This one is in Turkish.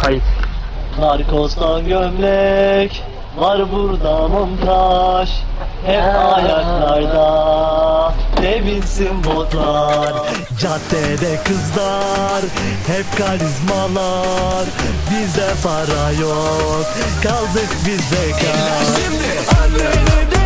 Kayıt. Narkostan gömlek var burada montaj. Hep ayaklarda ne bilsin botlar. Caddede kızlar hep karizmalar. Bizde para yok, kaldık biz bekar. Şimdi annene de